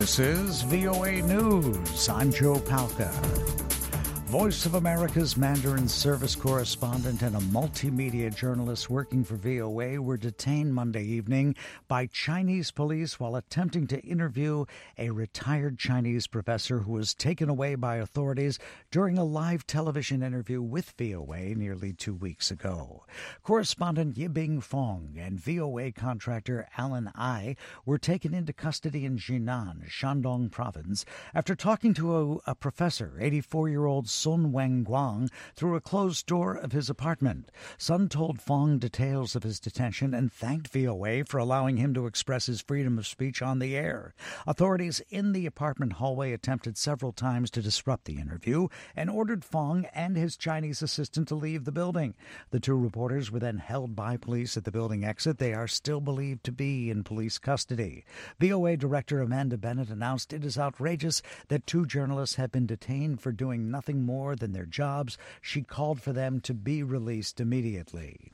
This is VOA News. I'm Joe Palca. Voice of America's Mandarin service correspondent and a multimedia journalist working for VOA were detained Monday evening by Chinese police while attempting to interview a retired Chinese professor who was taken away by authorities during a live television interview with VOA nearly 2 weeks ago. Correspondent Yibing Fong and VOA contractor Alan Ai were taken into custody in Jinan, Shandong province, after talking to a professor, 84-year-old Sun Wenguang, through a closed door of his apartment. Sun told Fong details of his detention and thanked VOA for allowing him to express his freedom of speech on the air. Authorities in the apartment hallway attempted several times to disrupt the interview and ordered Fong and his Chinese assistant to leave the building. The two reporters were then held by police at the building exit. They are still believed to be in police custody. VOA Director Amanda Bennett announced it is outrageous that two journalists have been detained for doing nothing more than their jobs. She called for them to be released immediately.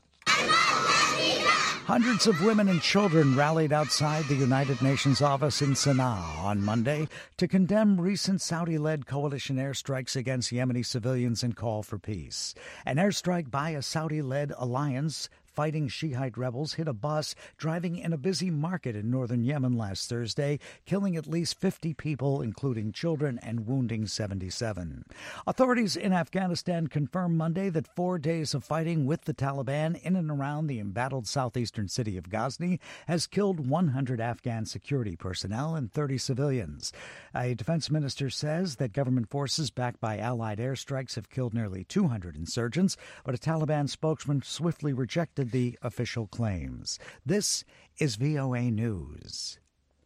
Hundreds of women and children rallied outside the United Nations office in Sana'a on Monday to condemn recent Saudi-led coalition airstrikes against Yemeni civilians and call for peace. An airstrike by a Saudi-led alliance fighting Shiite rebels hit a bus driving in a busy market in northern Yemen last Thursday, killing at least 50 people, including children, and wounding 77. Authorities in Afghanistan confirmed Monday that 4 days of fighting with the Taliban in and around the embattled southeastern city of Ghazni has killed 100 Afghan security personnel and 30 civilians. A defense minister says that government forces backed by allied airstrikes have killed nearly 200 insurgents, but a Taliban spokesman swiftly rejected the official claims. This is VOA News.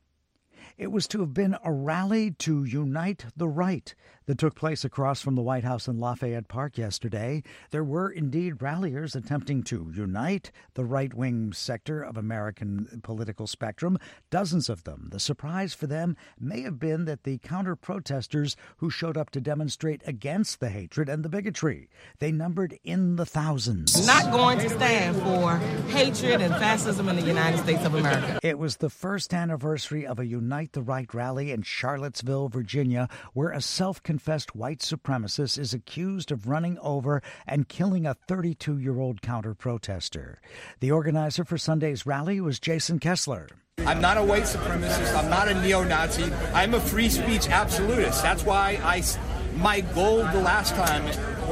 It was to have been a rally to unite the right that took place across from the White House in Lafayette Park yesterday. There were indeed ralliers attempting to unite the right-wing sector of American political spectrum, dozens of them. The surprise for them may have been that the counter-protesters who showed up to demonstrate against the hatred and the bigotry, they numbered in the thousands. Not going to stand for hatred and fascism in the United States of America. It was the first anniversary of a Unite the Right rally in Charlottesville, Virginia, where a self-confessed white supremacist is accused of running over and killing a 32-year-old counter-protester. The organizer for Sunday's rally was Jason Kessler. I'm not a white supremacist. I'm not a neo-Nazi. I'm a free speech absolutist. That's why my goal the last time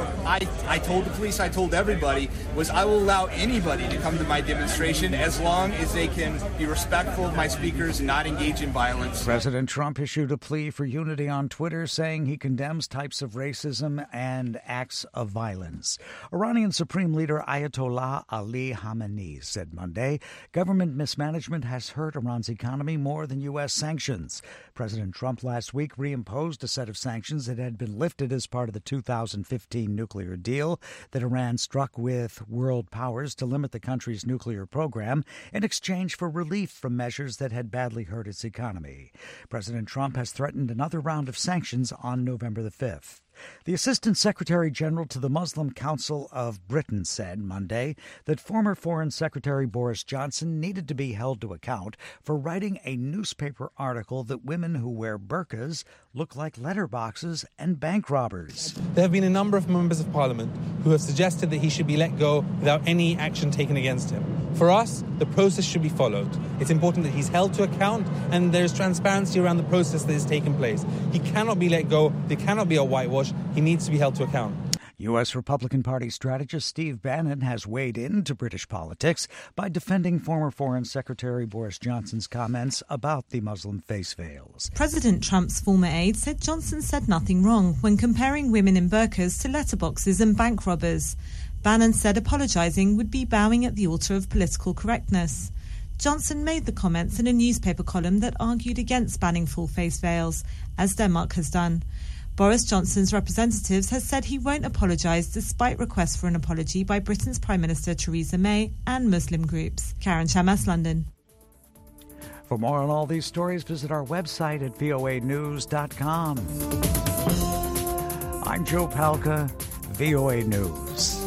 I told the police, I told everybody, was I will allow anybody to come to my demonstration as long as they can be respectful of my speakers and not engage in violence. President Trump issued a plea for unity on Twitter, saying he condemns types of racism and acts of violence. Iranian Supreme Leader Ayatollah Ali Khamenei said Monday government mismanagement has hurt Iran's economy more than U.S. sanctions. President Trump last week reimposed a set of sanctions that had been lifted as part of the 2015 nuclear deal that Iran struck with world powers to limit the country's nuclear program in exchange for relief from measures that had badly hurt its economy. President Trump has threatened another round of sanctions on November the 5th. The Assistant Secretary General to the Muslim Council of Britain said Monday that former Foreign Secretary Boris Johnson needed to be held to account for writing a newspaper article that women who wear burqas look like letterboxes and bank robbers. There have been a number of members of Parliament who have suggested that he should be let go without any action taken against him. For us, the process should be followed. It's important that he's held to account and there's transparency around the process that has taken place. He cannot be let go. There cannot be a whitewash. He needs to be held to account. U.S. Republican Party strategist Steve Bannon has weighed into British politics by defending former Foreign Secretary Boris Johnson's comments about the Muslim face veils. President Trump's former aide said Johnson said nothing wrong when comparing women in burqas to letterboxes and bank robbers. Bannon said apologising would be bowing at the altar of political correctness. Johnson made the comments in a newspaper column that argued against banning full face veils, as Denmark has done. Boris Johnson's representatives has said he won't apologise despite requests for an apology by Britain's Prime Minister Theresa May and Muslim groups. Karen Chamas, London. For more on all these stories, visit our website at voanews.com. I'm Joe Palca, VOA News.